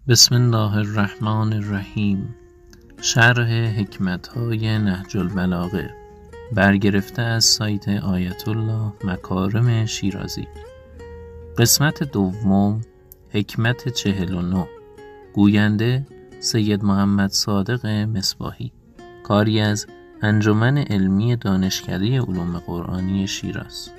بسم الله الرحمن الرحیم. شرح حکمت‌های نهج البلاغه برگرفته از سایت آیت الله مکارم شیرازی. قسمت دوم، حکمت 49. گوینده سید محمد صادق مصباحی، کاری از انجمن علمی دانشکده علوم قرآنی شیراز.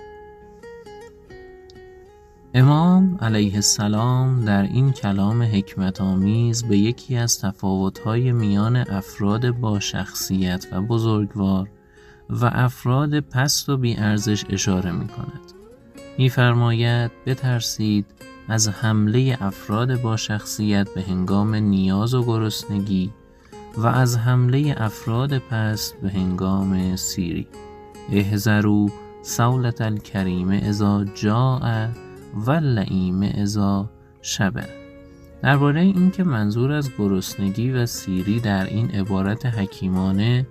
امام علیه السلام در این کلام حکمت آمیز به یکی از تفاوت‌های میان افراد با شخصیت و بزرگوار و افراد پست و بی‌ارزش اشاره می‌کند. می‌فرماید بترسید از حمله افراد با شخصیت به هنگام نیاز و گرسنگی و از حمله افراد پست به هنگام سیری. احذروا صولة الکریم اذا جاء و اللئیم اذا شبع. درباره این که منظور از گرسنگی و سیری در این عبارت حکیمانه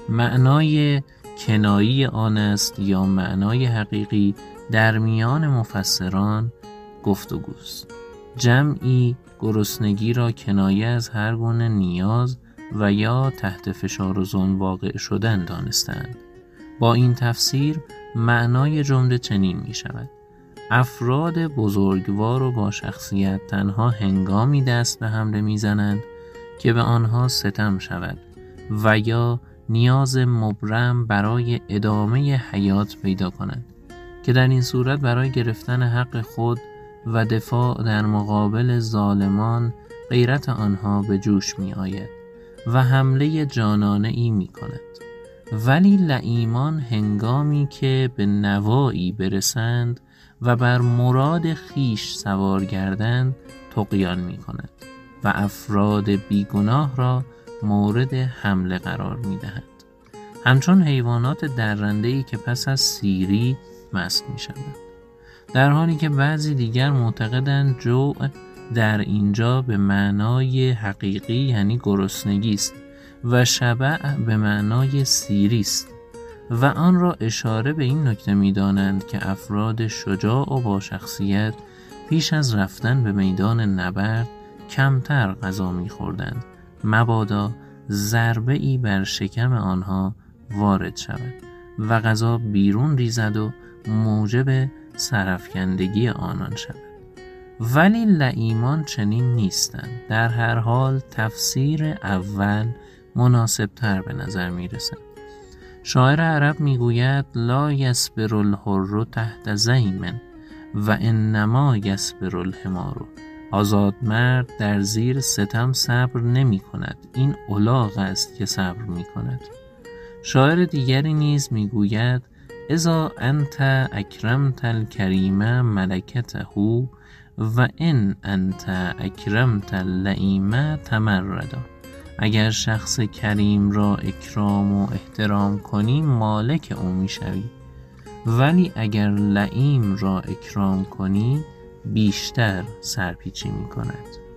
معنای کنایی آن است یا معنای حقیقی، در میان مفسران گفتگوست. جمعی گرسنگی را کنایه از هر گونه نیاز و یا تحت فشار و ظلم واقع شدن دانستند. با این تفسیر معنای جمله چنین می شود: افراد بزرگوار و با شخصیت تنها هنگامی دست به حمله میزنند که به آنها ستم شود و یا نیاز مبرم برای ادامه حیات پیدا کنند، که در این صورت برای گرفتن حق خود و دفاع در مقابل ظالمان غیرت آنها به جوش می آید و حمله جانانه ای می کند. ولی لئیمان هنگامی که به نوایی برسند و بر مراد خیش سوار گردند طغیان می کند و افراد بیگناه را مورد حمله قرار می دهند، همچون حیوانات درنده‌ای که پس از سیری مست می شوند. در حالی که بعضی دیگر معتقدند جوع در اینجا به معنای حقیقی یعنی گرسنگی است و شبع به معنای سیری است و آن را اشاره به این نکته می دانند که افراد شجاع و با شخصیت پیش از رفتن به میدان نبرد کمتر غذا می خوردند، مبادا ضربه ای بر شکم آنها وارد شود و غذا بیرون ریزد و موجب سرافکندگی آنان شود. ولی لئیمان چنین نیستند. در هر حال تفسیر اول مناسب تر به نظر می رسد. شاعر عرب میگوید لا یصبر الحر تحت زیم و انما یصبر الحمار. آزاد مرد در زیر ستم صبر نمی کند، این الاغ است که صبر می کند. شاعر دیگری نیز میگوید اذا انت اکرمت الکریم ملکته و ان انت اکرمت اللئیم تمردا. اگر شخص کریم را اکرام و احترام کنی مالک او میشوی، ولی اگر لئیم را اکرام کنی بیشتر سرپیچی میکند.